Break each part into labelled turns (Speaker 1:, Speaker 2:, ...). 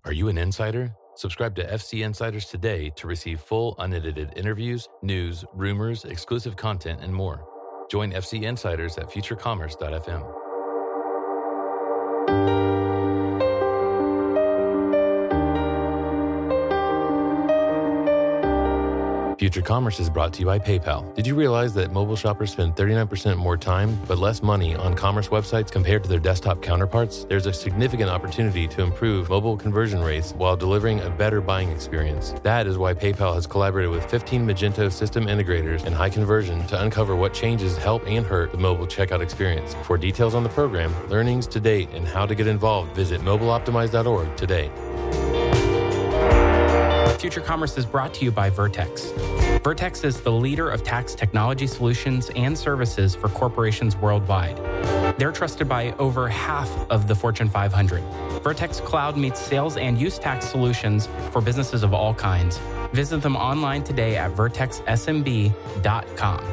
Speaker 1: Are you an insider? Subscribe to FC Insiders today to receive full, unedited interviews, news, rumors, exclusive content, and more. Join FC Insiders at futurecommerce.fm. Future Commerce is brought to you by PayPal. Did you realize that mobile shoppers spend 39% more time but less money on commerce websites compared to their desktop counterparts? There's a significant opportunity to improve mobile conversion rates while delivering a better buying experience. That is why PayPal has collaborated with 15 Magento system integrators and High Conversion to uncover what changes help and hurt the mobile checkout experience. For details on the program, learnings to date, and how to get involved, visit mobileoptimize.org today.
Speaker 2: Future Commerce is brought to you by Vertex. Vertex is the leader of tax technology solutions and services for corporations worldwide. They're trusted by over half of the Fortune 500. Vertex Cloud meets sales and use tax solutions for businesses of all kinds. Visit them online today at vertexsmb.com.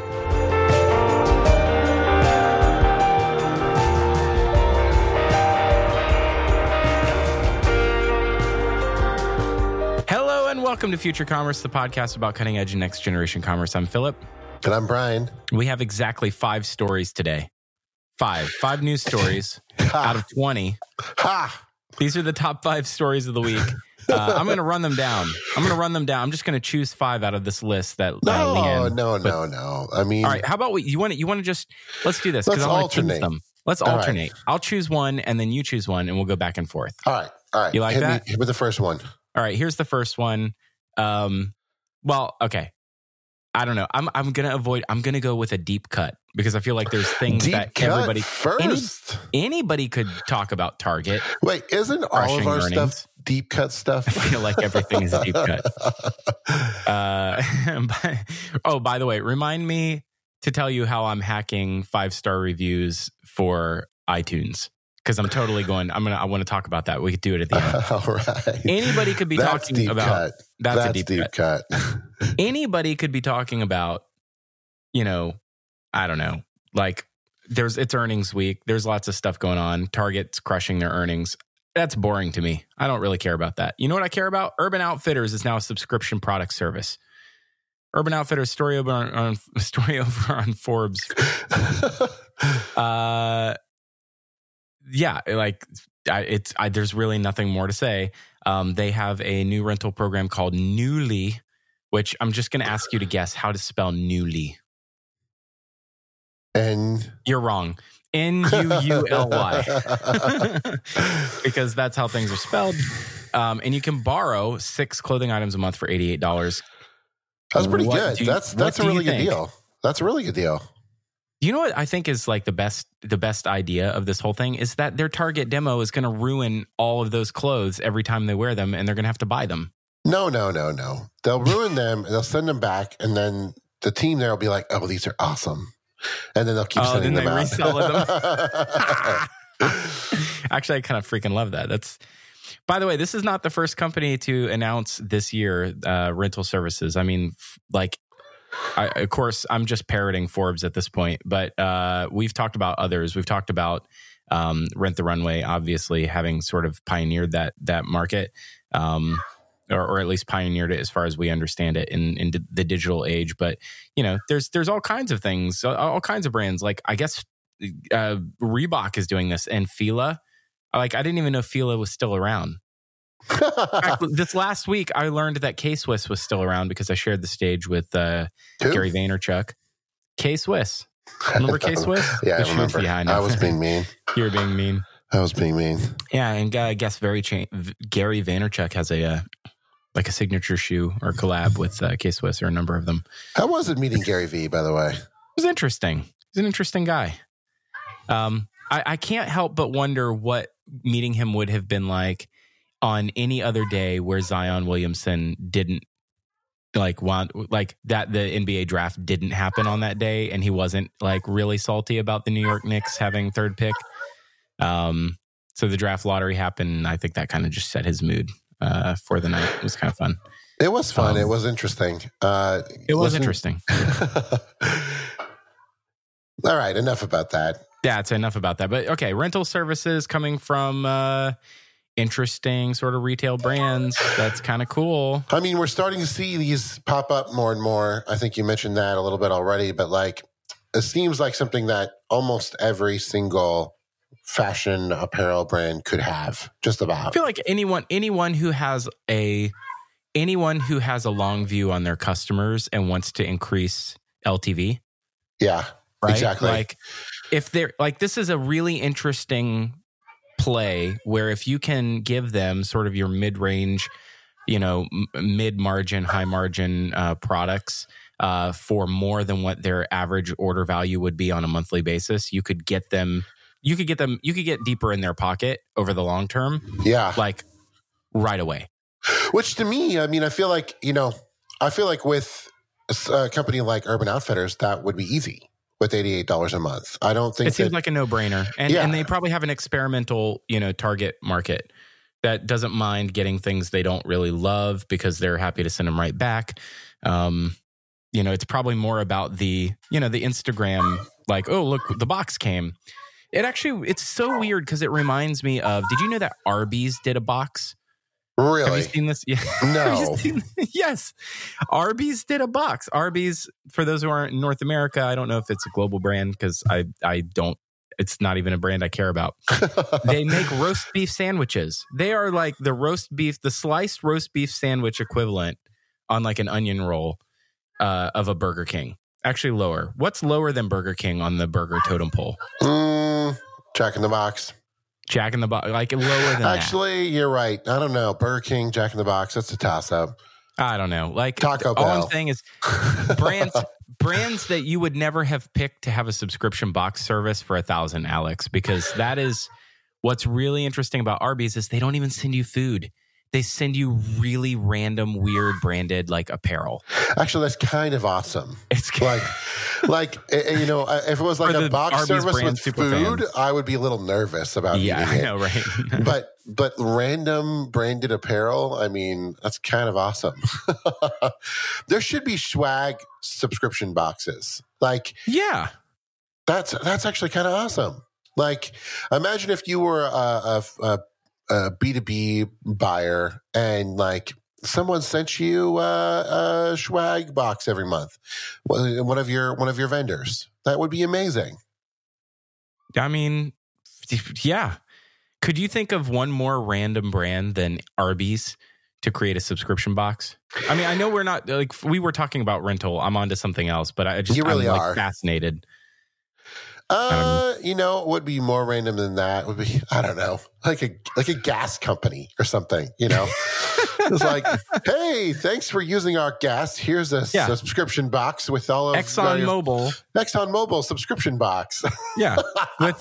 Speaker 2: Welcome to Future Commerce, the podcast about cutting edge and next generation commerce. I'm Philip.
Speaker 3: And I'm Brian.
Speaker 2: We have exactly 5 stories today. 5 news stories out of 20. These are the top 5 stories of the week. I'm going to run them down. I'm just going to choose 5 out of this list that
Speaker 3: No. I mean,
Speaker 2: all right. How about you want to just let's do this.
Speaker 3: Let's alternate.
Speaker 2: Let's alternate. Right. I'll choose one and then you choose one and we'll go back and forth.
Speaker 3: All right.
Speaker 2: You like that?
Speaker 3: Hit with the first one.
Speaker 2: All right, here's the first one. Well, okay. I don't know. I'm gonna go with a deep cut because I feel like there's things
Speaker 3: deep
Speaker 2: that
Speaker 3: cut
Speaker 2: everybody
Speaker 3: first.
Speaker 2: Anybody could talk about Target.
Speaker 3: Wait, isn't all of our stuff deep cut stuff?
Speaker 2: I feel like everything is a deep cut. By the way, remind me to tell you how I'm hacking 5-star reviews for iTunes. Because I'm totally going, I want to talk about that. We could do it at the end.
Speaker 3: All right.
Speaker 2: Anybody could be talking about
Speaker 3: cut. That's a deep cut.
Speaker 2: Anybody could be talking about, I don't know, like it's earnings week. There's lots of stuff going on. Target's crushing their earnings. That's boring to me. I don't really care about that. You know what I care about? Urban Outfitters is now a subscription product service. Urban Outfitters story over on Forbes. Yeah, there's really nothing more to say. They have a new rental program called Nuuly, which I'm just going to ask you to guess how to spell Nuuly. You're wrong. Nuuly. Because that's how things are spelled. And you can borrow 6 clothing items a month for $88.
Speaker 3: That's pretty good. That's a really good deal. That's a really good deal.
Speaker 2: You know what I think is like the best idea of this whole thing is that their Target demo is going to ruin all of those clothes every time they wear them, and they're going to have to buy them.
Speaker 3: No. They'll ruin them, and they'll send them back, and then the team there will be like, "Oh, these are awesome," and then they'll keep sending them out.
Speaker 2: Resell them. Actually, I kind of freaking love that. By the way, this is not the first company to announce this year rental services. I mean, like. Of course, I'm just parroting Forbes at this point, but we've talked about others. We've talked about Rent the Runway, obviously having sort of pioneered that market, or at least pioneered it as far as we understand it in the digital age. But there's all kinds of things, all kinds of brands. Like I guess Reebok is doing this, and Fila. I didn't even know Fila was still around. In fact, this last week, I learned that K-Swiss was still around because I shared the stage with Gary Vaynerchuk. K-Swiss. Remember K-Swiss?
Speaker 3: Yeah, I remember.
Speaker 2: Yeah, I know.
Speaker 3: I was being mean.
Speaker 2: You were being mean.
Speaker 3: I was being mean.
Speaker 2: Yeah, and I guess Gary Vaynerchuk has a signature shoe or collab with K-Swiss or a number of them.
Speaker 3: How was it meeting Gary V, by the way?
Speaker 2: It was interesting. He's an interesting guy. I can't help but wonder what meeting him would have been like on any other day where Zion Williamson didn't want that the NBA draft didn't happen on that day and he wasn't really salty about the New York Knicks having 3rd pick. So the draft lottery happened, and I think that kind of just set his mood for the night. It was kind of fun.
Speaker 3: It was fun. It was interesting.
Speaker 2: Interesting.
Speaker 3: All right, enough about that.
Speaker 2: Yeah, it's enough about that. But okay, rental services coming from interesting sort of retail brands. That's kind of cool.
Speaker 3: I mean, we're starting to see these pop up more and more. I think you mentioned that a little bit already, but like it seems like something that almost every single fashion apparel brand could have, just about.
Speaker 2: I feel like anyone who has a long view on their customers and wants to increase LTV.
Speaker 3: Yeah,
Speaker 2: right?
Speaker 3: Exactly.
Speaker 2: Like if they're like, this is a really interesting play where if you can give them sort of your mid-range, mid-margin, high-margin products for more than what their average order value would be on a monthly basis, you could get deeper in their pocket over the long term.
Speaker 3: Yeah.
Speaker 2: Like right away.
Speaker 3: Which to me, I mean, I feel like with a company like Urban Outfitters, that would be easy. With $88 a month. I don't think
Speaker 2: it seems like a no-brainer. And they probably have an experimental, target market that doesn't mind getting things they don't really love because they're happy to send them right back. It's probably more about the Instagram, like, oh, look, the box came. It's so weird because it reminds me of, did you know that Arby's did a box?
Speaker 3: Really?
Speaker 2: Have you seen this? Yeah.
Speaker 3: No.
Speaker 2: Yes. Arby's did a box. Arby's, for those who aren't in North America, I don't know if it's a global brand because I don't, it's not even a brand I care about. They make roast beef sandwiches. They are like the sliced roast beef sandwich equivalent on like an onion roll of a Burger King. Actually lower. What's lower than Burger King on the burger totem pole?
Speaker 3: Jack in the Box.
Speaker 2: Jack in the Box, like lower than
Speaker 3: Actually, you're right. I don't know. Burger King, Jack in the Box, that's a toss-up.
Speaker 2: I don't know. Like
Speaker 3: Taco Bell.
Speaker 2: All I'm saying is brands that you would never have picked to have a subscription box service for $1,000, Alex, because that is what's really interesting about Arby's is they don't even send you food. They send you really random, weird branded like apparel.
Speaker 3: Actually, that's kind of awesome. It's like if it was like a box
Speaker 2: Arby's
Speaker 3: service with food,
Speaker 2: fans.
Speaker 3: I would be a little nervous about eating it.
Speaker 2: I know, right?
Speaker 3: but random branded apparel, I mean, that's kind of awesome. There should be swag subscription boxes. Like, yeah, that's actually kind of awesome. Like, imagine if you were a B2B buyer and like someone sent you a swag box every month, one of your vendors. That would be amazing.
Speaker 2: I mean, yeah. Could you think of one more random brand than Arby's to create a subscription box? I mean, I know we're not like we were talking about rental. I'm onto something else, but I'm like fascinated.
Speaker 3: What would be more random than that would be, I don't know, like a gas company or something, It's like, hey, thanks for using our gas. Here's a subscription box with all of ExxonMobil subscription box.
Speaker 2: Yeah. With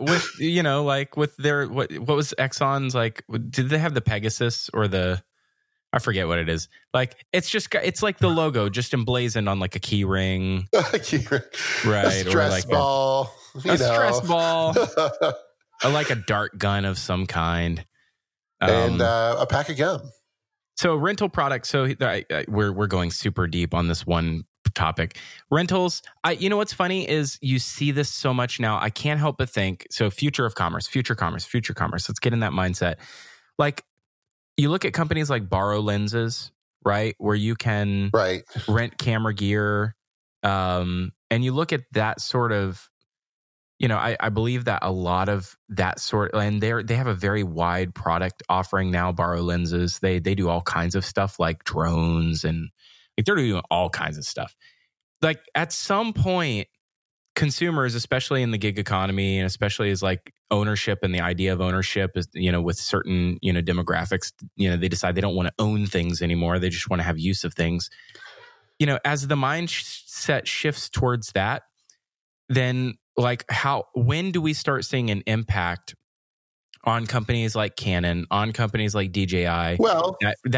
Speaker 2: their, what was Exxon's like, did they have the Pegasus or I forget what it is. Like, it's like the logo just emblazoned on like a key ring. Right.
Speaker 3: A stress ball.
Speaker 2: Stress ball. Or like a dart gun of some kind.
Speaker 3: And a pack of gum.
Speaker 2: So rental products. So we're going super deep on this one topic. Rentals. What's funny is you see this so much now. I can't help but think, so future commerce. Let's get in that mindset. Like, you look at companies like Borrow Lenses, right? Where you can rent camera gear. And you look at that sort of, I believe that a lot of that sort, and they have a very wide product offering now, Borrow Lenses. They do all kinds of stuff like drones and like they're doing all kinds of stuff. Like at some point, consumers, especially in the gig economy, and especially as like ownership and the idea of ownership is, with certain, demographics, they decide they don't want to own things anymore. They just want to have use of things. As the mindset shifts towards that, then like when do we start seeing an impact on companies like Canon, on companies like DJI?
Speaker 3: Well,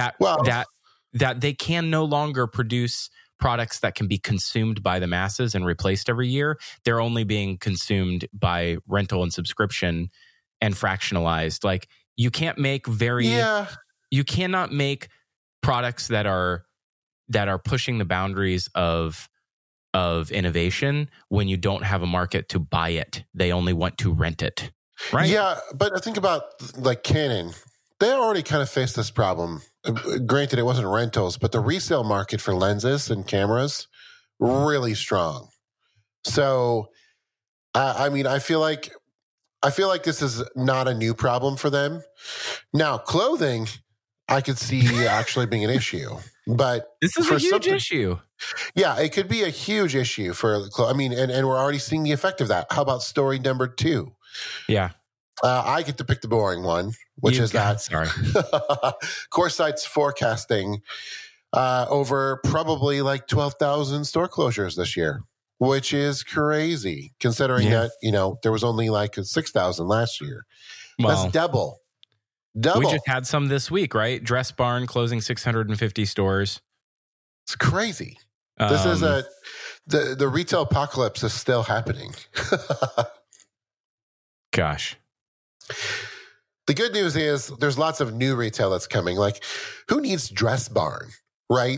Speaker 2: that they can no longer produce products that can be consumed by the masses and replaced every year. They're only being consumed by rental and subscription and fractionalized. Like you can't make you cannot make products that are pushing the boundaries of innovation when you don't have a market to buy it. They only want to rent it. Right?
Speaker 3: Yeah, but I think about like Canon. they already kind of faced this problem. Granted, it wasn't rentals, but the resale market for lenses and cameras, really strong. So, I mean, I feel like this is not a new problem for them. Now, clothing, I could see actually being an issue, but
Speaker 2: this is a huge issue.
Speaker 3: Yeah, it could be a huge issue for. I mean, and we're already seeing the effect of that. How about story number 2?
Speaker 2: Yeah,
Speaker 3: I get to pick the boring one, which is that.
Speaker 2: Sorry,
Speaker 3: CoreSite's forecasting over probably like 12,000 store closures this year, which is crazy considering that, there was only like 6,000 last year. Well, that's double.
Speaker 2: We just had some this week, right? Dress Barn closing 650 stores.
Speaker 3: It's crazy. This is the retail apocalypse is still happening.
Speaker 2: Gosh.
Speaker 3: The good news is there's lots of new retail that's coming. Like, who needs Dress Barn, right?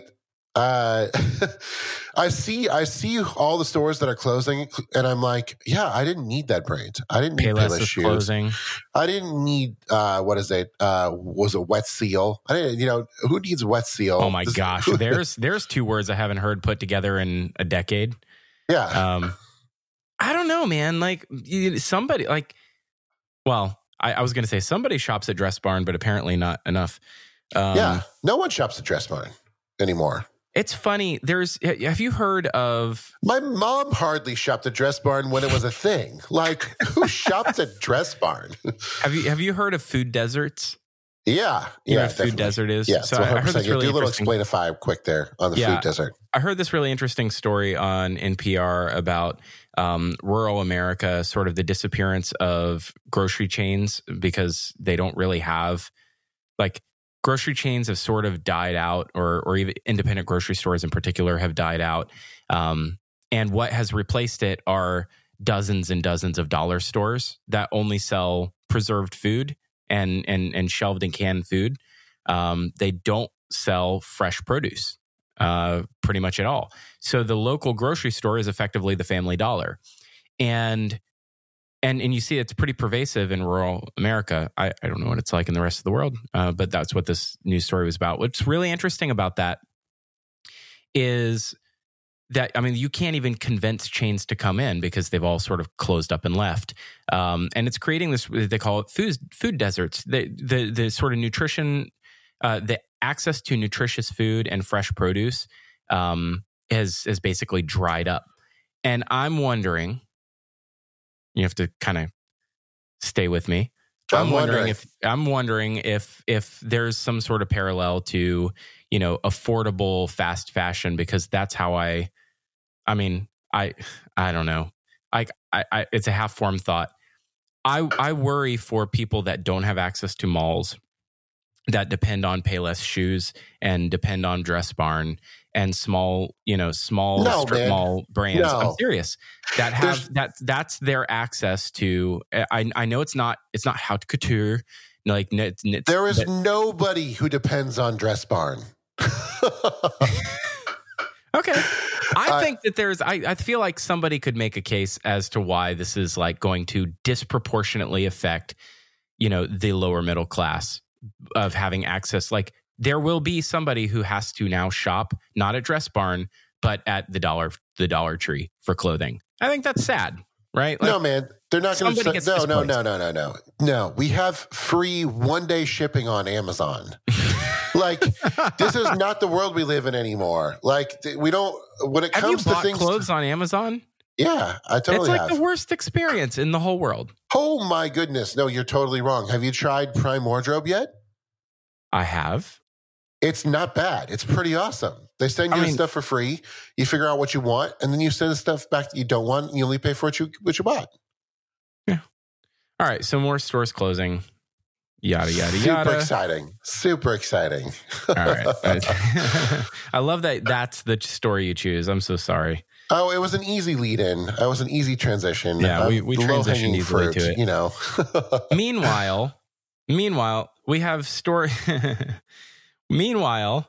Speaker 3: I see all the stores that are closing, and I'm like, yeah, I didn't need that brand. I didn't need Payless shoes.
Speaker 2: Closing.
Speaker 3: I didn't need was it Wet Seal? I didn't. Who needs Wet Seal?
Speaker 2: Oh my gosh, there's 2 words I haven't heard put together in a decade.
Speaker 3: Yeah.
Speaker 2: I don't know, man. Like somebody, like, well, I was going to say somebody shops at Dress Barn, but apparently not enough.
Speaker 3: Yeah, no one shops at Dress Barn anymore.
Speaker 2: It's funny. Have you heard of?
Speaker 3: My mom hardly shopped at Dress Barn when it was a thing. Like, who shopped at Dress Barn?
Speaker 2: Have you heard of food deserts?
Speaker 3: Yeah,
Speaker 2: you know what food desert is?
Speaker 3: Yeah, so I heard this really do a little explainify quick there on the food desert.
Speaker 2: I heard this really interesting story on NPR about rural America, sort of the disappearance of grocery chains because they don't really have, like, grocery chains have sort of died out, or even independent grocery stores in particular have died out. And what has replaced it are dozens and dozens of dollar stores that only sell preserved food and shelved and canned food. They don't sell fresh produce pretty much at all. So the local grocery store is effectively the Family Dollar. And you see it's pretty pervasive in rural America. I don't know what it's like in the rest of the world, but that's what this news story was about. What's really interesting about that is that, I mean, you can't even convince chains to come in because they've all sort of closed up and left. And it's creating this, they call it food deserts. The sort of nutrition, the access to nutritious food and fresh produce has basically dried up. And I'm wondering, you have to kind of stay with me. I'm wondering if there's some sort of parallel to, affordable fast fashion, because that's how I don't know. I it's a half-formed thought. I worry for people that don't have access to malls, that depend on Payless shoes and depend on Dress Barn and small strip mall brands. No. I'm serious. That have that's their access to. I know it's not haute couture. Like
Speaker 3: there is nobody who depends on Dress Barn.
Speaker 2: Okay. I think that I feel like somebody could make a case as to why this is like going to disproportionately affect, the lower middle class of having access. Like, there will be somebody who has to now shop not at Dress Barn, but at the Dollar Tree for clothing. I think that's sad, right? Like,
Speaker 3: no, man, they're not going to. No. We have free 1-day shipping on Amazon. Like, this is not the world we live in anymore. Like, we don't. When it comes to things,
Speaker 2: clothes on Amazon.
Speaker 3: Yeah, I totally have.
Speaker 2: It's like the worst experience in the whole world.
Speaker 3: Oh my goodness! No, you're totally wrong. Have you tried Prime Wardrobe yet?
Speaker 2: I have.
Speaker 3: It's not bad. It's pretty awesome. They send you stuff for free. You figure out what you want, and then you send the stuff back that you don't want, and you only pay for what you bought.
Speaker 2: Yeah. All right. So more stores closing. Yada, yada, yada.
Speaker 3: Super exciting.
Speaker 2: All right. I love that that's the story you choose. I'm so sorry.
Speaker 3: Oh, it was an easy lead in. It was an easy transition.
Speaker 2: Yeah, we transitioned easily to it. Meanwhile, we have story. Meanwhile,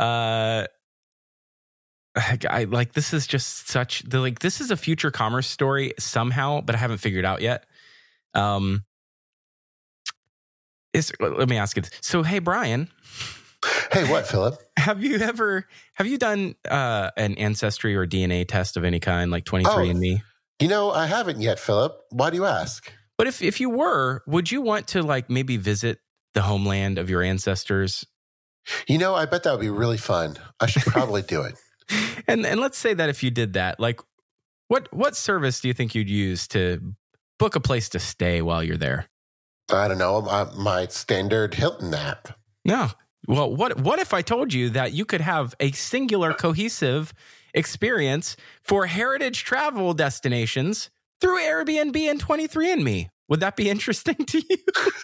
Speaker 2: this is just such this is a future commerce story somehow, but I haven't figured out yet. Let me ask you this. So, hey, Brian.
Speaker 3: Hey, what, Philip?
Speaker 2: Have you done an ancestry or DNA test of any kind, like 23andMe?
Speaker 3: I haven't yet, Philip. Why do you ask?
Speaker 2: But if you were, would you want to like maybe visit the homeland of your ancestors?
Speaker 3: I bet that would be really fun. I should probably do it.
Speaker 2: And let's say that if you did that, like what service do you think you'd use to book a place to stay while you're there?
Speaker 3: I don't know. My standard Hilton app.
Speaker 2: No. Well, what if I told you that you could have a singular cohesive experience for heritage travel destinations through Airbnb and 23andMe? Would that be interesting to you?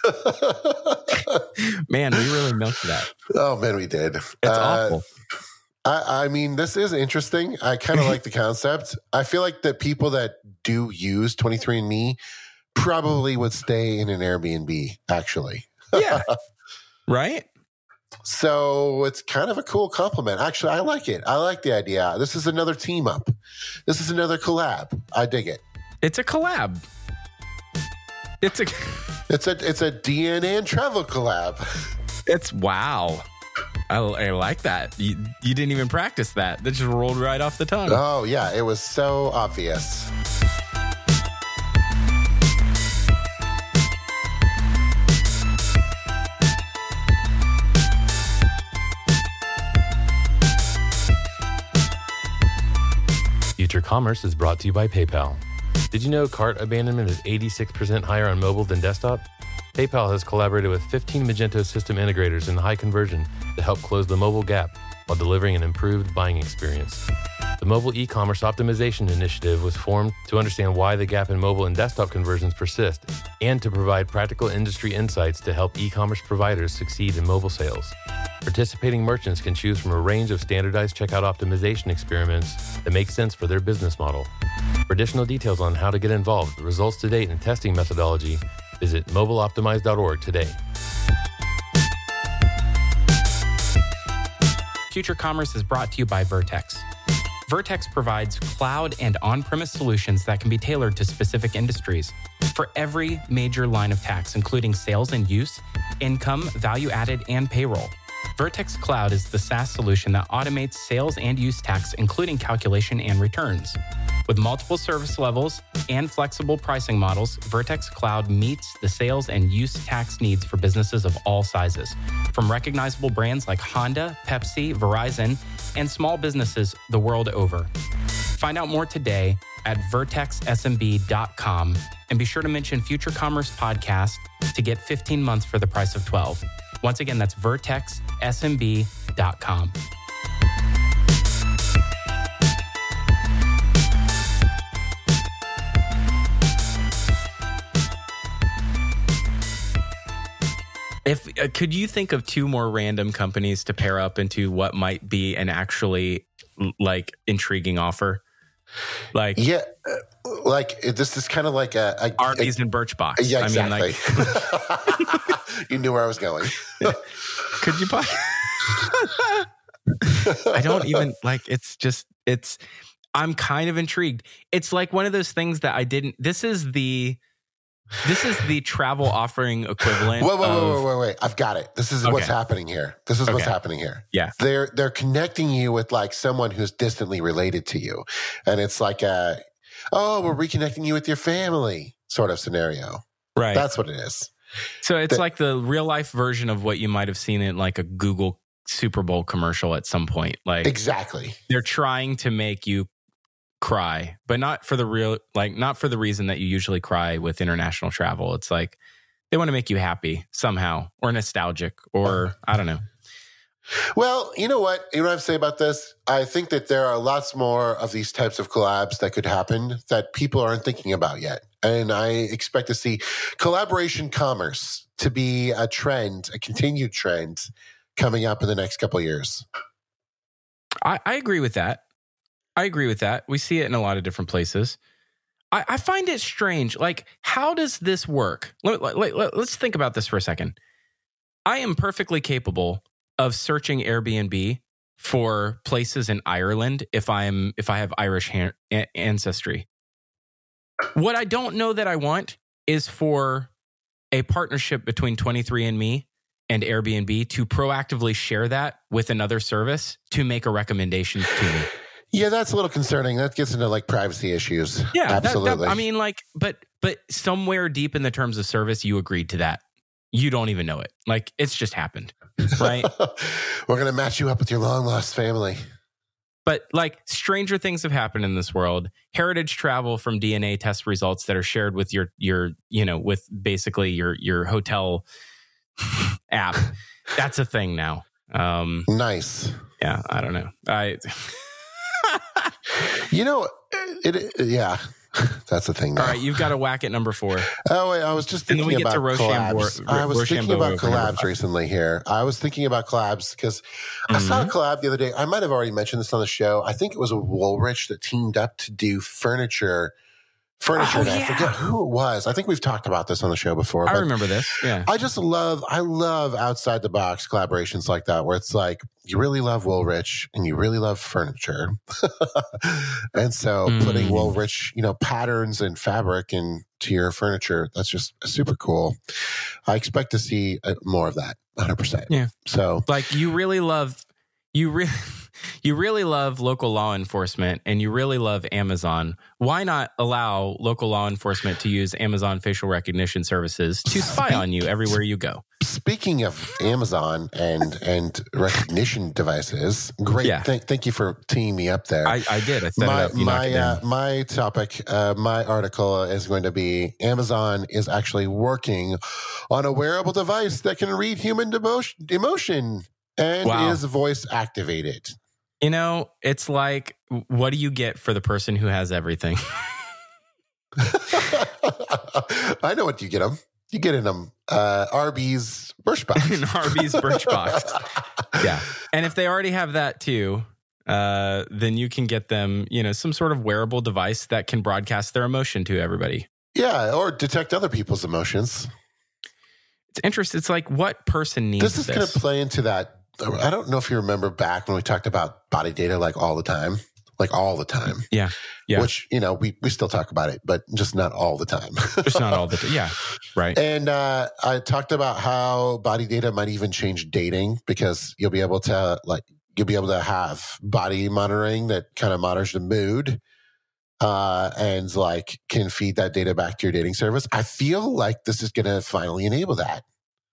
Speaker 2: Man, we really milked that.
Speaker 3: Oh, man, we did.
Speaker 2: It's awful.
Speaker 3: I mean, this is interesting. I kind of like the concept. I feel like the people that do use 23andMe probably would stay in an Airbnb, actually.
Speaker 2: Yeah. Right?
Speaker 3: So it's kind of a cool compliment. Actually, I like it. I like the idea. This is another team up. This is another collab. I dig it.
Speaker 2: It's a collab. It's a
Speaker 3: DNA and travel collab.
Speaker 2: It's wow. I like that. You didn't even practice that. That just rolled right off the tongue.
Speaker 3: Oh, yeah. It was so obvious.
Speaker 1: Future Commerce is brought to you by PayPal. Did you know cart abandonment is 86% higher on mobile than desktop? PayPal has collaborated with 15 Magento system integrators in high conversion to help close the mobile gap while delivering an improved buying experience. The Mobile E-commerce Optimization Initiative was formed to understand why the gap in mobile and desktop conversions persist and to provide practical industry insights to help e-commerce providers succeed in mobile sales. Participating merchants can choose from a range of standardized checkout optimization experiments that make sense for their business model. For additional details on how to get involved, results to date, and testing methodology, visit mobileoptimize.org today.
Speaker 2: Future Commerce is brought to you by Vertex. Vertex provides cloud and on-premise solutions that can be tailored to specific industries for every major line of tax, including sales and use, income, value-added, and payroll. Vertex Cloud is the SaaS solution that automates sales and use tax, including calculation and returns. With multiple service levels and flexible pricing models, Vertex Cloud meets the sales and use tax needs for businesses of all sizes, from recognizable brands like Honda, Pepsi, Verizon, and small businesses the world over. Find out more today at vertexsmb.com and be sure to mention Future Commerce Podcast to get 15 months for the price of 12. Once again, that's vertexsmb.com. Could you think of two more random companies to pair up into what might be an actually like intriguing offer? Like
Speaker 3: this is kind of like a
Speaker 2: Arby's and Birchbox.
Speaker 3: Yeah, exactly.
Speaker 2: I mean,
Speaker 3: like, you knew where I was going.
Speaker 2: Could you buy? I don't even like. It's. I'm kind of intrigued. It's like one of those things that I didn't. This is the travel offering equivalent.
Speaker 3: Wait. I've got it. This is what's happening here. What's happening here.
Speaker 2: Yeah.
Speaker 3: They're connecting you with like someone who's distantly related to you. And it's like we're reconnecting you with your family sort of scenario.
Speaker 2: Right.
Speaker 3: That's what it is.
Speaker 2: So it's like the real life version of what you might have seen in like a Google Super Bowl commercial at some point. Like
Speaker 3: exactly.
Speaker 2: They're trying to make you cry, but not for the reason that you usually cry with international travel. It's like they want to make you happy somehow or nostalgic or I don't know.
Speaker 3: Well, you know what I have to say about this? I think that there are lots more of these types of collabs that could happen that people aren't thinking about yet. And I expect to see collaboration commerce to be a trend, a continued trend coming up in the next couple of years.
Speaker 2: I agree with that. We see it in a lot of different places. I find it strange. Like, how does this work? Let's think about this for a second. I am perfectly capable of searching Airbnb for places in Ireland if I have Irish ancestry. What I don't know that I want is for a partnership between 23andMe and Airbnb to proactively share that with another service to make a recommendation to me.
Speaker 3: Yeah, that's a little concerning. That gets into like privacy issues.
Speaker 2: Yeah,
Speaker 3: absolutely.
Speaker 2: I mean, like, but somewhere deep in the terms of service, you agreed to that. You don't even know it. Like, it's just happened, right?
Speaker 3: We're going to match you up with your long lost family.
Speaker 2: But like, stranger things have happened in this world. Heritage travel from DNA test results that are shared with your with basically your hotel app. That's a thing now.
Speaker 3: Nice.
Speaker 2: Yeah, I don't know.
Speaker 3: Yeah, that's the thing now.
Speaker 2: All right, you've got to whack at number 4.
Speaker 3: Oh, wait, I was just thinking about collabs. I was thinking about collabs recently here. I was thinking about collabs because I saw a collab the other day. I might have already mentioned this on the show. I think it was a Woolrich that teamed up to do furniture. I forget who it was. I think we've talked about this on the show before.
Speaker 2: I remember this. Yeah.
Speaker 3: I love outside the box collaborations like that, where it's like, you really love Woolrich and you really love furniture. And so putting Woolrich, patterns and fabric into your furniture, that's just super cool. I expect to see more of that 100%.
Speaker 2: Yeah.
Speaker 3: So
Speaker 2: like you really love local law enforcement and you really love Amazon. Why not allow local law enforcement to use Amazon facial recognition services to spy on you everywhere you go?
Speaker 3: Speaking of Amazon and recognition devices, great. Yeah. Thank you for teeing me up there.
Speaker 2: I did. I set it up.
Speaker 3: My topic, my article is going to be Amazon is actually working on a wearable device that can read human emotion and is voice activated.
Speaker 2: It's like, what do you get for the person who has everything?
Speaker 3: I know what you get them. You get in them Arby's Birchbox.
Speaker 2: An Arby's Birchbox. Yeah. And if they already have that too, then you can get them, some sort of wearable device that can broadcast their emotion to everybody.
Speaker 3: Yeah, or detect other people's emotions.
Speaker 2: It's interesting. It's like, what person needs this?
Speaker 3: This is going to play into that. I don't know if you remember back when we talked about body data all the time.
Speaker 2: Yeah.
Speaker 3: Which, we still talk about it, but just not all the time.
Speaker 2: Just not all the time. Yeah. Right.
Speaker 3: And I talked about how body data might even change dating, because you'll be able to have body monitoring that kind of monitors the mood and can feed that data back to your dating service. I feel like this is going to finally enable that.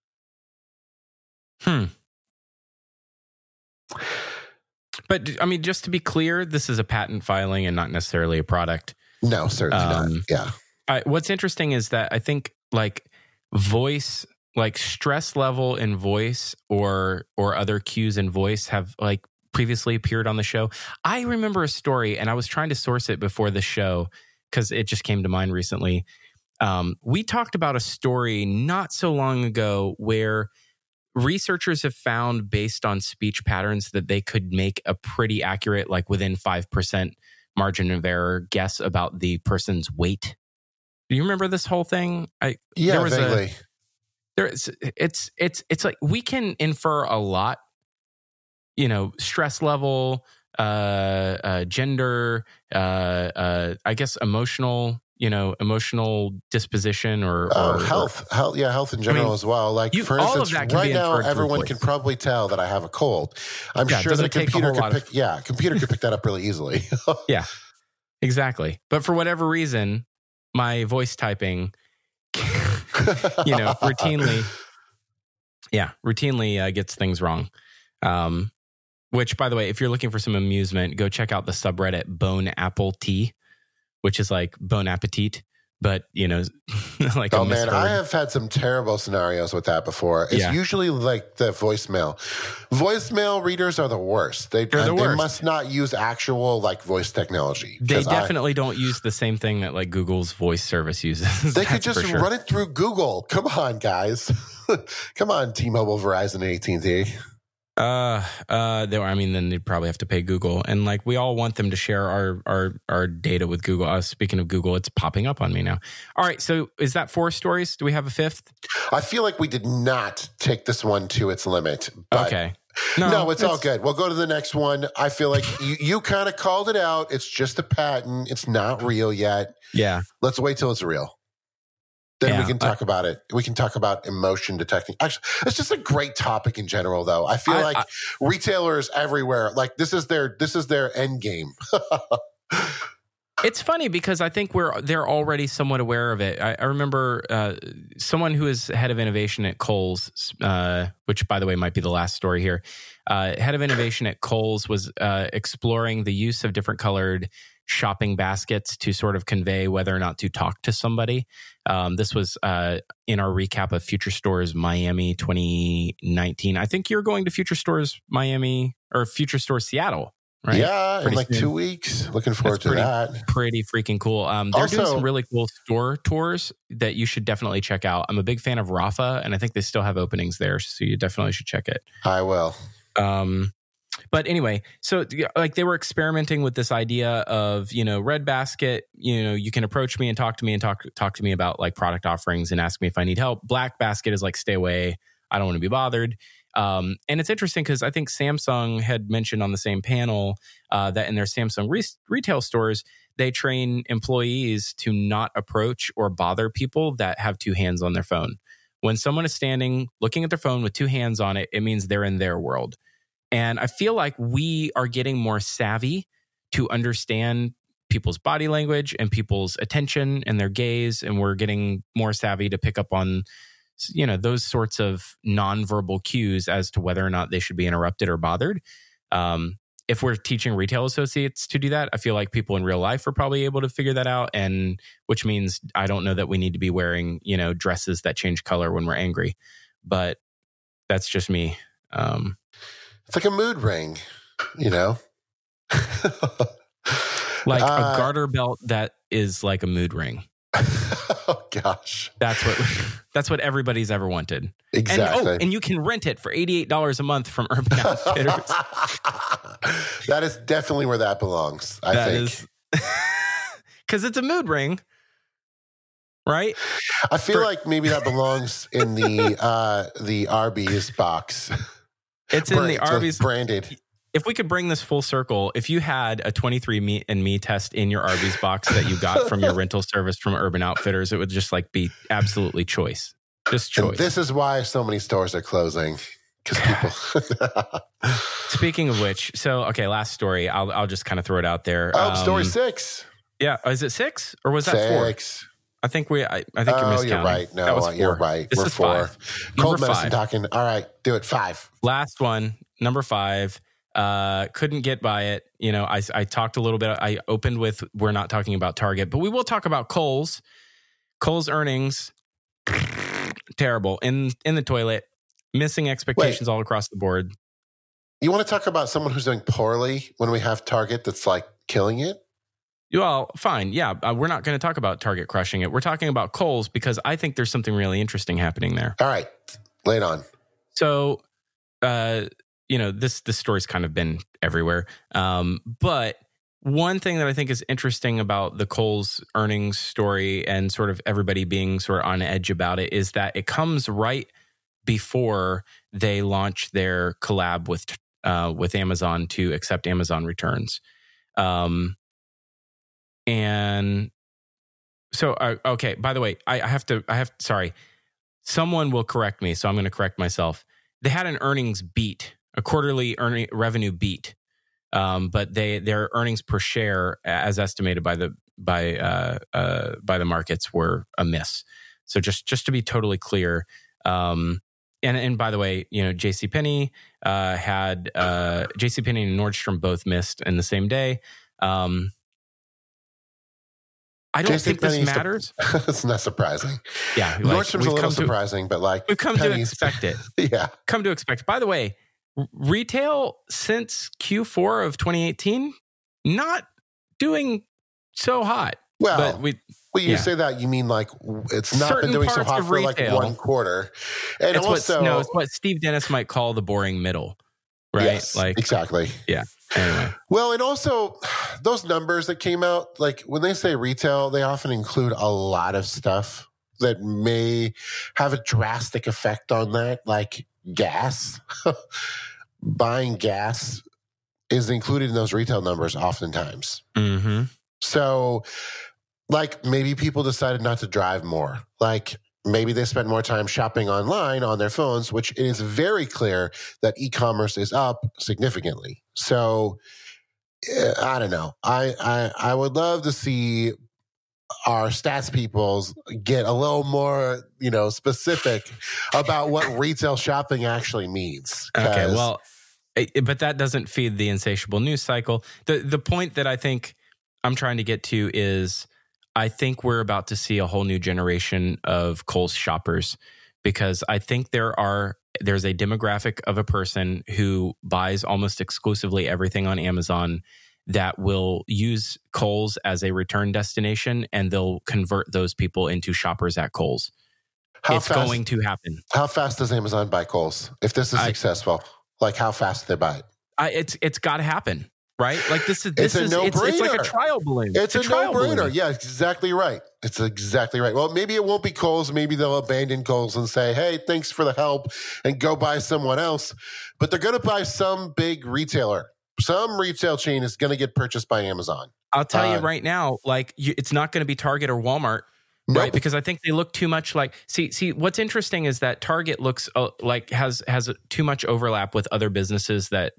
Speaker 2: But I mean, just to be clear, this is a patent filing and not necessarily a product.
Speaker 3: No, certainly not. Yeah.
Speaker 2: What's interesting is that I think voice, stress level in voice or other cues in voice have previously appeared on the show. I remember a story, and I was trying to source it before the show because it just came to mind recently. We talked about a story not so long ago where researchers have found, based on speech patterns, that they could make a pretty accurate, within 5% margin of error, guess about the person's weight. Do you remember this whole thing?
Speaker 3: Vaguely.
Speaker 2: It's like we can infer a lot. Stress level, gender, I guess emotional disposition or
Speaker 3: health in general as well. For instance, right now, everyone can probably tell that I have a cold. I'm sure that a computer could pick that up really easily.
Speaker 2: Yeah, exactly. But for whatever reason, my voice typing, routinely gets things wrong. Which, by the way, if you're looking for some amusement, go check out the subreddit Bone Apple Tea, which is like Bon Appetit, but
Speaker 3: oh man, I have had some terrible scenarios with that before. It's usually the voicemail. Voicemail readers are the worst. They're the worst. They must not use actual voice technology.
Speaker 2: They definitely don't use the same thing that Google's voice service uses.
Speaker 3: They could just run it through Google. Come on, guys. Come on, T-Mobile, Verizon, AT&T.
Speaker 2: Then they'd probably have to pay Google, and we all want them to share our data with Google. Speaking of Google, it's popping up on me now. All right, so is that 4 stories? Do we have a 5th?
Speaker 3: I feel like we did not take this one to its limit.
Speaker 2: Okay.
Speaker 3: No, it's all good. We'll go to the next one. I feel like you kind of called it out. It's just a patent. It's not real yet.
Speaker 2: Yeah.
Speaker 3: Let's wait till it's real. then we can talk about it. We can talk about emotion detecting. Actually, it's just a great topic in general, though. I feel like retailers everywhere, like this is their end game.
Speaker 2: It's funny because I think they're already somewhat aware of it. I remember someone who is head of innovation at Kohl's, which by the way might be the last story here. Head of innovation at Kohl's was exploring the use of different colored shopping baskets to sort of convey whether or not to talk to somebody. This was in our recap of Future Stores Miami 2019. I think you're going to Future Stores Miami or Future Stores Seattle, right?
Speaker 3: Yeah, in like 2 weeks. Looking forward to that.
Speaker 2: Pretty freaking cool. They're doing some really cool store tours that you should definitely check out. I'm a big fan of Rafa, and I think they still have openings there, so you definitely should check it.
Speaker 3: I will.
Speaker 2: But anyway, so like they were experimenting with this idea of, Red Basket, you can approach me and talk to me about like product offerings and ask me if I need help. Black Basket is like, stay away. I don't want to be bothered. And it's interesting because I think Samsung had mentioned on the same panel that in their Samsung retail stores, they train employees to not approach or bother people that have two hands on their phone. When someone is standing, looking at their phone with two hands on it, it means they're in their world. And I feel like we are getting more savvy to understand people's body language and people's attention and their gaze. And we're getting more savvy to pick up on, those sorts of nonverbal cues as to whether or not they should be interrupted or bothered. If we're teaching retail associates to do that, I feel like people in real life are probably able to figure that out. And which means I don't know that we need to be wearing, dresses that change color when we're angry. But that's just me.
Speaker 3: It's like a mood ring,
Speaker 2: Like a garter belt that is like a mood ring.
Speaker 3: Oh gosh,
Speaker 2: that's what everybody's ever wanted.
Speaker 3: Exactly,
Speaker 2: and you can rent it for $88 a month from Urban Outfitters.
Speaker 3: That is definitely where that belongs. I think
Speaker 2: because it's a mood ring, right?
Speaker 3: I feel like maybe that belongs in the Arby's box.
Speaker 2: It's in the Arby's
Speaker 3: branded.
Speaker 2: If we could bring this full circle, if you had a 23andMe test in your Arby's box that you got from your rental service from Urban Outfitters, it would just like be absolutely choice. Just choice.
Speaker 3: And this is why so many stores are closing. Because people.
Speaker 2: Speaking of which, last story. I'll just kind of throw it out there.
Speaker 3: Story 6.
Speaker 2: Yeah, is it 6 or was that
Speaker 3: 6?
Speaker 2: 4? I think you're miscounting.
Speaker 3: You're right. No, you're right. We're 4.
Speaker 2: 5.
Speaker 3: Cold medicine talking. All right, do it. 5.
Speaker 2: Last one, number 5. Couldn't get by it. I talked a little bit. I opened with we're not talking about Target, but we will talk about Kohl's. Kohl's earnings terrible in the toilet, missing expectations all across the board.
Speaker 3: You want to talk about someone who's doing poorly when we have Target that's like killing it?
Speaker 2: Well, fine. Yeah, we're not going to talk about Target crushing it. We're talking about Kohl's because I think there's something really interesting happening there.
Speaker 3: All right, lay it on.
Speaker 2: So, this story's kind of been everywhere. But one thing that I think is interesting about the Kohl's earnings story and sort of everybody being sort of on edge about it is that it comes right before they launch their collab with Amazon to accept Amazon returns. And so, okay, by the way, sorry, someone will correct me. So I'm going to correct myself. They had an earnings beat, a quarterly revenue beat. But their earnings per share, as estimated by the markets, were a miss. So just to be totally clear, and by the way, JCPenney had JCPenney and Nordstrom both missed in the same day. I don't think this matters.
Speaker 3: It's not surprising.
Speaker 2: Yeah,
Speaker 3: Nordstrom's a little surprising, but
Speaker 2: we've come to expect it.
Speaker 3: Yeah,
Speaker 2: come to expect. By the way. Retail since Q4 of 2018, not doing so hot.
Speaker 3: Well, you say that, you mean like it's not
Speaker 2: certain
Speaker 3: been doing so hot for
Speaker 2: retail,
Speaker 3: like one quarter. And
Speaker 2: it's it's what Steve Dennis might call the boring middle, right?
Speaker 3: Yes, exactly.
Speaker 2: Yeah. Anyway.
Speaker 3: Well, and also those numbers that came out, like when they say retail, they often include a lot of stuff that may have a drastic effect on that, like gas. Buying gas is included in those retail numbers oftentimes.
Speaker 2: Mm-hmm.
Speaker 3: So like maybe people decided not to drive more. Like maybe they spend more time shopping online on their phones, which it is very clear that e-commerce is up significantly. So I don't know. I would love to see our stats peoples get a little more, specific about what retail shopping actually means.
Speaker 2: Okay, well, but that doesn't feed the insatiable news cycle. The point that I think I'm trying to get to is I think we're about to see a whole new generation of Kohl's shoppers, because I think there's a demographic of a person who buys almost exclusively everything on Amazon that will use Kohl's as a return destination, and they'll convert those people into shoppers at Kohl's. It's going to happen.
Speaker 3: How fast does Amazon buy Kohl's? If this is successful, like how fast do they buy
Speaker 2: it? It's got to happen, right? Like this is
Speaker 3: a no-brainer.
Speaker 2: It's like a trial balloon.
Speaker 3: It's a no-brainer. Yeah, exactly right. It's exactly right. Well, maybe it won't be Kohl's. Maybe they'll abandon Kohl's and say, hey, thanks for the help, and go buy someone else. But they're going to buy some big retailer. Some retail chain is going to get purchased by Amazon.
Speaker 2: I'll tell you right now, like it's not going to be Target or Walmart, right? Because I think they look too much like. See, what's interesting is that Target looks like has too much overlap with other businesses that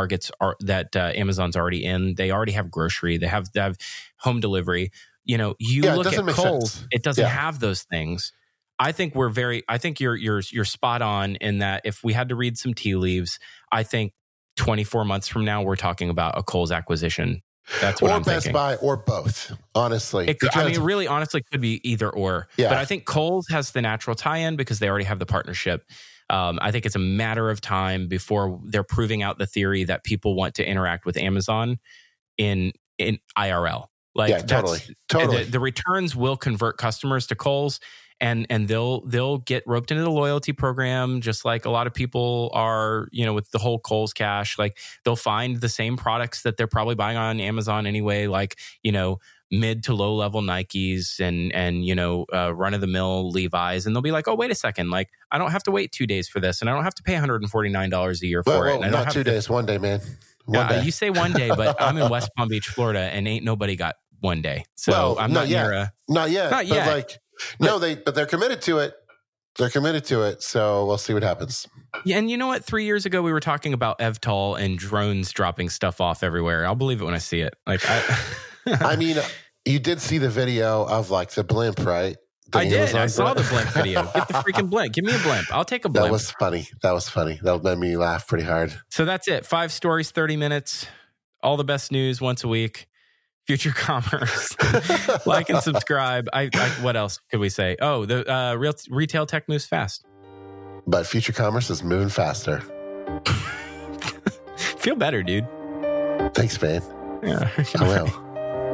Speaker 2: Amazon's already in. They already have grocery. They have home delivery. Look at Kohl's, it doesn't have those things. I think you're spot on in that if we had to read some tea leaves, I think 24 months from now, we're talking about a Kohl's acquisition. That's what I'm thinking.
Speaker 3: Or Best Buy, or both, honestly.
Speaker 2: It really honestly could be either or. Yeah. But I think Kohl's has the natural tie-in because they already have the partnership. I think it's a matter of time before they're proving out the theory that people want to interact with Amazon in IRL. Totally. The returns will convert customers to Kohl's. And they'll get roped into the loyalty program, just like a lot of people are, with the whole Kohl's Cash. Like they'll find the same products that they're probably buying on Amazon anyway, like, mid to low level Nikes and run of the mill Levi's. And they'll be like, oh, wait a second. Like I don't have to wait 2 days for this. And I don't have to pay $149 a year for it. And
Speaker 3: not 2 days, 1 day, man. One day.
Speaker 2: You say 1 day, but I'm in West Palm Beach, Florida, and ain't nobody got 1 day. So I'm not near
Speaker 3: Not yet. But they're committed to it. They're committed to it. So we'll see what happens.
Speaker 2: Yeah, and you know what? 3 years ago, we were talking about EVTOL and drones dropping stuff off everywhere. I'll believe it when I see it.
Speaker 3: I mean, you did see the video of like the blimp, right?
Speaker 2: I did. I saw the blimp video. Get the freaking blimp. Give me a blimp. I'll take a blimp.
Speaker 3: That was funny. That made me laugh pretty hard.
Speaker 2: So that's it. 5 stories, 30 minutes. All the best news once a week. Future Commerce. Like and subscribe. What else could we say? Oh, the retail tech moves fast.
Speaker 3: But Future Commerce is moving faster.
Speaker 2: Feel better, dude.
Speaker 3: Thanks, man.
Speaker 2: Yeah.
Speaker 3: I will.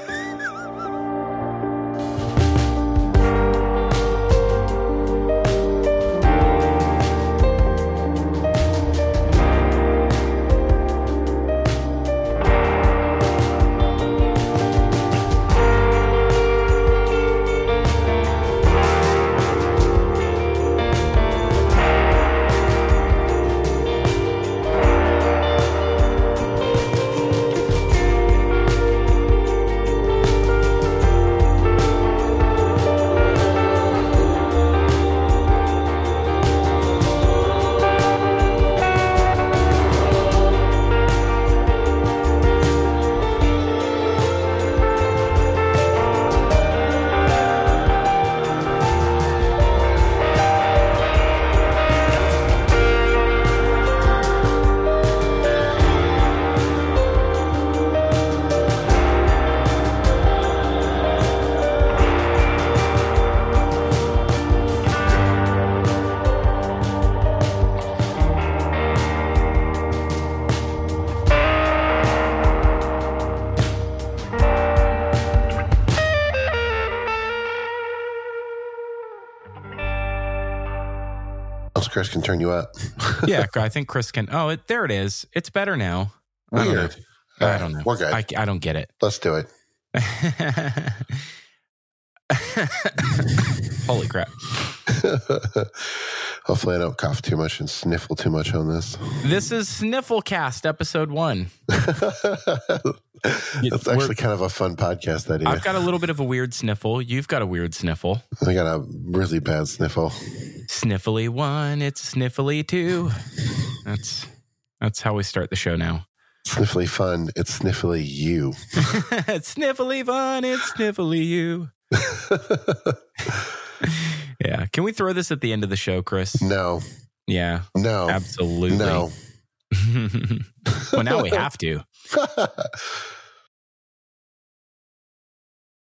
Speaker 3: Chris can turn you up.
Speaker 2: Yeah, I think Chris can. Oh, there it is. It's better now.
Speaker 3: Weird.
Speaker 2: I don't know.
Speaker 3: We're good.
Speaker 2: I don't get it.
Speaker 3: Let's do it.
Speaker 2: Holy crap.
Speaker 3: Hopefully I don't cough too much and sniffle too much on this.
Speaker 2: This is Snifflecast episode 1.
Speaker 3: That's actually kind of a fun podcast idea.
Speaker 2: I've got a little bit of a weird sniffle. You've got a weird sniffle.
Speaker 3: I got a really bad sniffle.
Speaker 2: Sniffly 1, it's sniffly 2. That's how we start the show now.
Speaker 3: Sniffly fun, it's sniffly you.
Speaker 2: It's sniffly fun, it's sniffly you. Yeah. Can we throw this at the end of the show, Chris?
Speaker 3: No.
Speaker 2: Yeah.
Speaker 3: No.
Speaker 2: Absolutely.
Speaker 3: No.
Speaker 2: Well, now we have to.